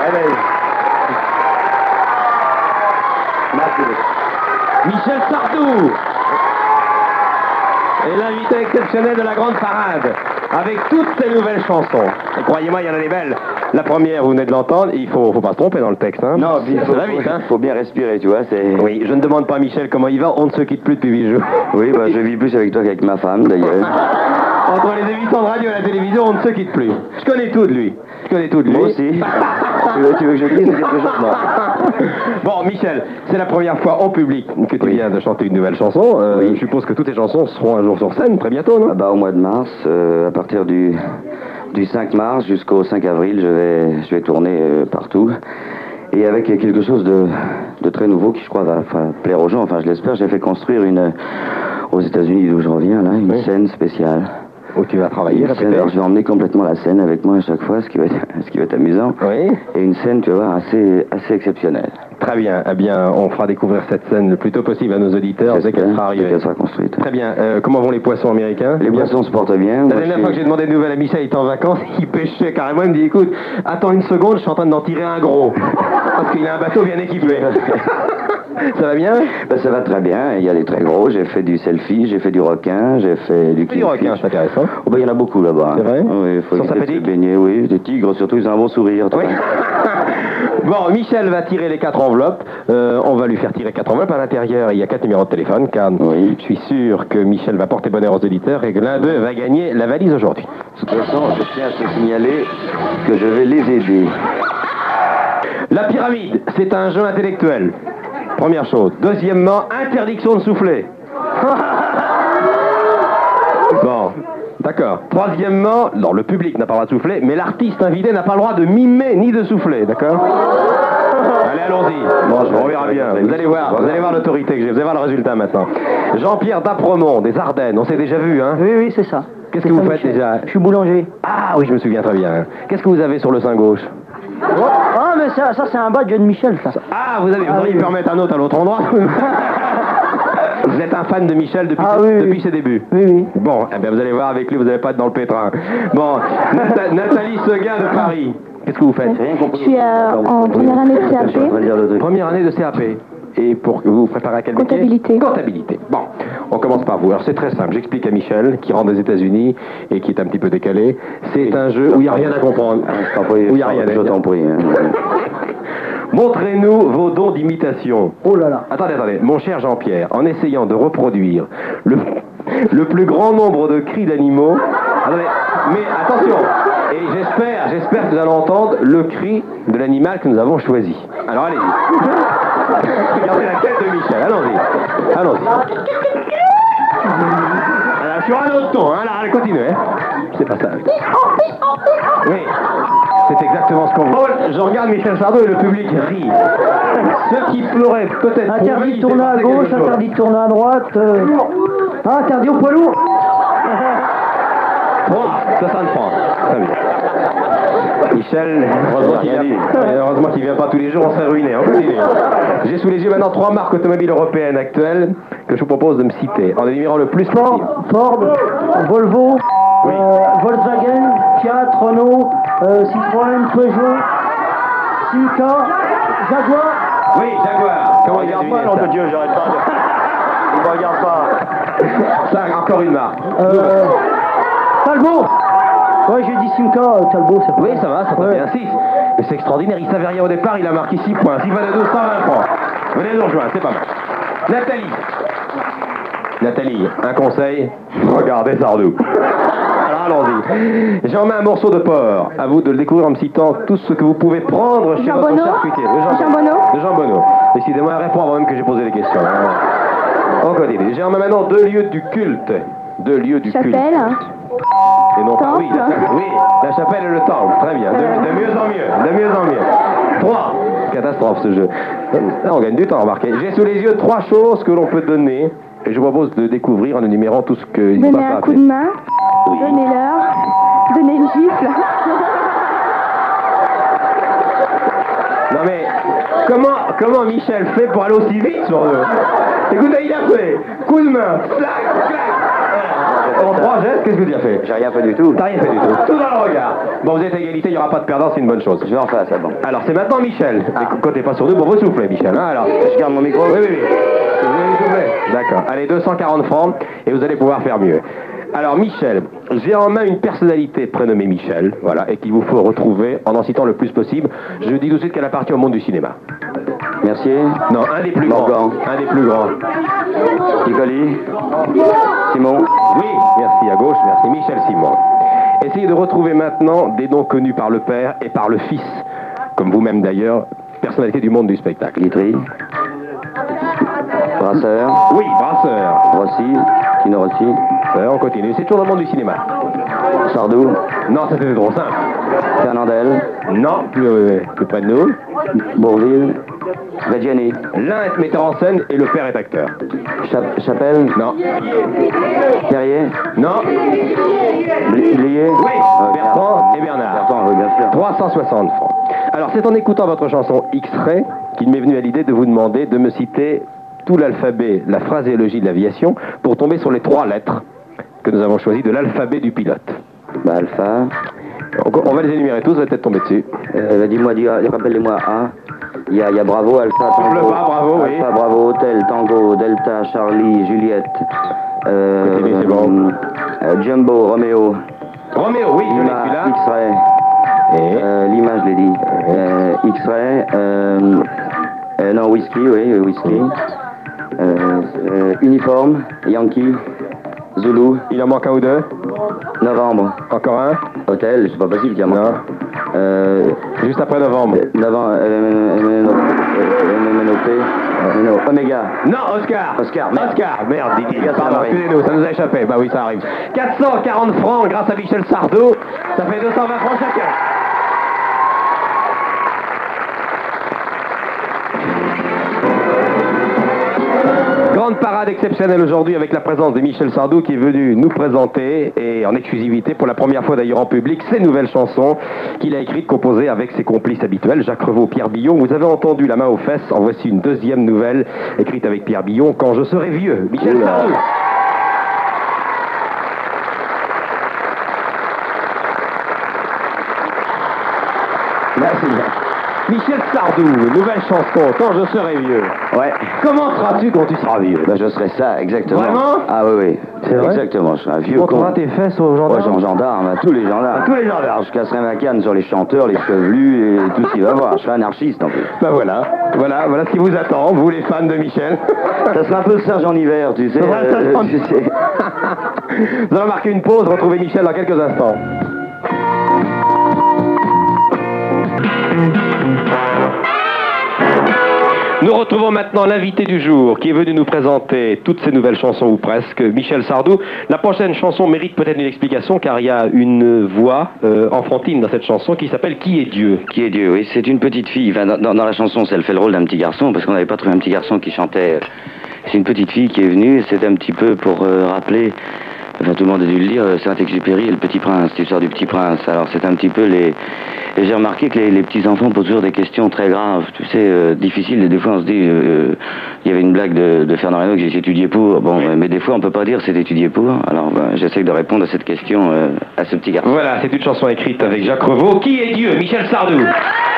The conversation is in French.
allez. Michel Sardou est l'invité exceptionnel de la grande parade, avec toutes ces nouvelles chansons. Et croyez-moi, il y en a des belles. La première, vous venez de l'entendre, il faut pas se tromper dans le texte. Hein. Non, il faut bien respirer, tu vois. Oui, je ne demande pas à Michel comment il va, on ne se quitte plus depuis 8 jours. Oui, bah, je vis plus avec toi qu'avec ma femme, d'ailleurs. Entre les émissions de radio et la télévision, on ne se quitte plus. Je connais tout de lui. Moi aussi. tu veux que je dise quelque chose? Non. Bon, Michel, c'est la première fois en public que tu viens de chanter une nouvelle chanson. Je suppose que toutes tes chansons seront un jour sur scène, très bientôt, non? Ah bah, au mois de mars, à partir du 5 mars jusqu'au 5 avril, je vais tourner partout. Et avec quelque chose de très nouveau qui, je crois, va plaire aux gens. Enfin, je l'espère. J'ai fait construire aux États-Unis, d'où je reviens, là, une scène spéciale. Où tu vas travailler, alors je vais emmener complètement la scène avec moi à chaque fois, ce qui va être amusant. Oui. Et une scène, tu vas voir, assez exceptionnelle. Très bien. Eh bien, on fera découvrir cette scène le plus tôt possible à nos auditeurs dès qu'elle sera arrivée. Dès qu'elle sera construite. Très bien. Comment vont les poissons américains? Les poissons se portent bien. La dernière fois que j'ai demandé des nouvelles à Michel, il était en vacances, il pêchait carrément. Il me dit, écoute, attends une seconde, je suis en train d'en tirer un gros. Parce qu'il a un bateau bien équipé. Ça va bien? Ben, ça va très bien. Il y a des très gros. J'ai fait du selfie, j'ai fait du requin, j'ai fait du du requin, c'est intéressant. Oh, ben, il y en a beaucoup là-bas. C'est vrai? Oui, il faut se baigner, oui. Des tigres, surtout, ils ont un bon sourire. Oui. Bon, Michel va tirer les 4 enveloppes. On va lui faire tirer 4 enveloppes. À l'intérieur, il y a 4 numéros de téléphone, car je suis sûr que Michel va porter bonheur aux auditeurs et que l'un d'eux va gagner la valise aujourd'hui. De toute façon, je tiens à te signaler que je vais les aider. La pyramide, c'est un jeu intellectuel. Première chose. Deuxièmement, interdiction de souffler. Bon, d'accord. Troisièmement, non, le public n'a pas le droit de souffler, mais l'artiste invité n'a pas le droit de mimer ni de souffler, d'accord? Allez, allons-y. Bon, on verra bien. Vous allez voir l'autorité que j'ai. Vous allez voir le résultat maintenant. Jean-Pierre Dapremont, des Ardennes. On s'est déjà vu, hein? Oui, c'est ça. Qu'est-ce que vous faites déjà? Je suis boulanger. Ah oui, je me souviens très bien. Qu'est-ce que vous avez sur le sein gauche? Ah, mais ça c'est un badge de Michel, ça. Ah, vous auriez pu en mettre un autre à l'autre endroit. Vous êtes un fan de Michel depuis ses débuts? Oui. Bon, eh bien, vous allez voir avec lui, vous n'allez pas être dans le pétrin. Bon, Nathalie Seguin de Paris. Qu'est-ce que vous faites? Je suis en première année de CAP. Première année de CAP. Et pour que vous préparez à quel métier? Comptabilité. Comptabilité. Bon, on commence par vous. Alors c'est très simple, j'explique à Michel, qui rentre des États-Unis et qui est un petit peu décalé. C'est un jeu où il n'y a rien à comprendre. Où il n'y a rien à dire. Je t'en prie. Montrez-nous vos dons d'imitation. Oh là là. Attendez. Mon cher Jean-Pierre, en essayant de reproduire le plus grand nombre de cris d'animaux... Attendez, mais attention. Et j'espère que nous allons entendre le cri de l'animal que nous avons choisi. Alors allez-y. Regardez la tête de Michel, allons-y. Alors, sur un autre ton, hein, là, continuez. Hein. C'est pas ça. Oui, c'est exactement ce qu'on veut. Je regarde Michel Sardou et le public rit. Ceux qui pleuraient peut-être... Interdit de tourner à gauche, interdit de tourner à droite... interdit au poids lourd. 60 francs. Très bien. Michel, heureusement qu'il vient pas tous les jours, on serait ruiné. J'ai sous les yeux maintenant 3 marques automobiles européennes actuelles que je vous propose de me citer, en énumérant le plus possible. Ford, Volvo, Volkswagen, Fiat, Renault, Citroën, Peugeot, Simca, Jaguar. Oui, Jaguar. Comment il regarde pas, nom de Dieu, j'arrête pas. Il ne regarde pas. Ça, encore une marque. Talbot. Ouais, j'ai dit Simca, Talbot, ça Oui, ça va, ça va bien. 6. Mais c'est extraordinaire, il savait rien au départ, il a marqué 6 points. 6 fois de 12, 120 francs. Venez nous rejoindre, c'est pas mal. Nathalie, un conseil, regardez Sardou. Alors allons-y. J'en mets un morceau de porc. À vous de le découvrir en me citant tout ce que vous pouvez prendre chez votre charcutier. De Jean Bonneau. Décidément, répond avant même que j'ai posé les questions. On continue. J'en mets maintenant 2 lieux du culte. 2 lieux du culte. Et non pas, oui, la chapelle et le temple, très bien, de mieux en mieux. 3, catastrophe ce jeu. Là on gagne du temps, remarquez. J'ai sous les yeux 3 choses que l'on peut donner, et je vous propose de découvrir en énumérant tout ce que... Donner un coup de main, donner l'heure, donner une gifle. Non mais, comment Michel fait pour aller aussi vite sur eux? Écoutez, il a fait coup de main, clac, clac. En 3 gestes, qu'est-ce que tu as fait? J'ai rien fait du tout. T'as rien fait du tout. Tout dans le regard. Bon, vous êtes à égalité, il n'y aura pas de perdant, c'est une bonne chose. Je vais en face, c'est bon. Alors, c'est maintenant Michel. Comptez pas sur nous pour vous souffler, Michel. Hein, alors. Je garde mon micro? Oui, oui, oui. Vous voulez souffler? D'accord. Allez, 240 francs et vous allez pouvoir faire mieux. Alors, Michel, j'ai en main une personnalité prénommée Michel, voilà, et qu'il vous faut retrouver en citant le plus possible. Je dis tout de suite qu'elle appartient au monde du cinéma. Mercier? Non, un des plus grands. Un des plus grands. Nicoli? Simon? Oui, merci à gauche, merci. Michel Simon. Essayez de retrouver maintenant des noms connus par le père et par le fils, comme vous-même d'ailleurs, personnalité du monde du spectacle. Guitry? Brasseur? Oui, Brasseur. Rossi? Tino Rossi? On continue, c'est toujours dans le monde du cinéma. Sardou? Non, ça c'était trop simple. Fernandel? Non, plus près de nous. Bourville? Reggiani? L'un est metteur en scène et le père est acteur. Chapelle? Non. Terrier? Non. Blier? Oui, Bertrand et Bernard. Bertrand, oui, bien sûr. 360 francs. Alors, c'est en écoutant votre chanson X-Ray qu'il m'est venu à l'idée de vous demander de me citer tout l'alphabet, la phraséologie de l'aviation, pour tomber sur les 3 lettres que nous avons choisies de l'alphabet du pilote. Bah, Alpha. On va les énumérer tous, vous allez peut-être tomber dessus. Dis-moi, rappelle-les-moi. A. Il y a Bravo, Alpha, Tango. Le pas, Bravo, oui. Alpha, Bravo, Hôtel, Tango, Delta, Charlie, Juliette. Continue, c'est bon. Jumbo, Roméo. Roméo, oui, je l'ai Lima, celui-là. X-Ray. Et Lima, je l'ai dit. X-Ray. Non, Whisky, oui, Whisky. Uniforme, Yankee, Zulu. il en manque un ou deux. Novembre. Encore un. Hôtel, c'est pas possible qu'il y en manque. Juste après novembre. Novembre, MNOP, Omega. Non, Oscar. Oscar, merde. Oscar, merde, dit-il. Ça Pardon, m'arrive. excusez-nous, ça nous a échappé. Bah oui, ça arrive. 440 francs grâce à Michel Sardou. Ça fait 220 francs chacun. Grande parade exceptionnelle aujourd'hui avec la présence de Michel Sardou qui est venu nous présenter, et en exclusivité pour la première fois d'ailleurs en public, ses nouvelles chansons qu'il a écrites, composées avec ses complices habituels, Jacques Revaux, Pierre Billon. Vous avez entendu La main aux fesses, en voici une deuxième nouvelle écrite avec Pierre Billon, Quand je serai vieux. Michel Sardou. Merci. Michel Sardou, nouvelle chanson, Quand je serai vieux. Ouais. Comment seras-tu quand tu seras vieux? Ben, je serai ça, exactement. Vraiment? Ah oui. C'est vrai? Exactement, je serai un vieux Tu con. montreras tes fesses aux gendarmes? Ouais, gendarme, à tous les gendarmes. À tous les gendarmes. Je casserai ma canne sur les chanteurs, les chevelus et tout ce qu'il va voir. Je serai anarchiste en plus. Ben voilà ce qui vous attend, vous les fans de Michel. Ça sera un peu le sergent en hiver, tu sais. Ça sera le sergent. Tu sais. Nous allons marquer une pause, retrouver Michel dans quelques instants. Nous retrouvons maintenant l'invité du jour qui est venu nous présenter toutes ses nouvelles chansons ou presque, Michel Sardou. La prochaine chanson mérite peut-être une explication car il y a une voix enfantine dans cette chanson qui s'appelle Qui est Dieu? Qui est Dieu, oui, c'est une petite fille. Enfin, dans la chanson, elle fait le rôle d'un petit garçon parce qu'on n'avait pas trouvé un petit garçon qui chantait. C'est une petite fille qui est venue, c'est un petit peu pour rappeler. Enfin, tout le monde a dû le lire, Saint-Exupéry et le Petit Prince, l'histoire du Petit Prince. Alors, c'est un petit peu les... Et j'ai remarqué que les petits-enfants posent toujours des questions très graves, tu sais, difficiles. Et des fois, on se dit... il y avait une blague de Fernand Reynaud que j'ai étudié pour. Bon, mais des fois, on peut pas dire c'est étudié pour. Alors, j'essaie de répondre à cette question à ce petit garçon. Voilà, c'est une chanson écrite avec Jacques Revaux. Qui est Dieu? Michel Sardou.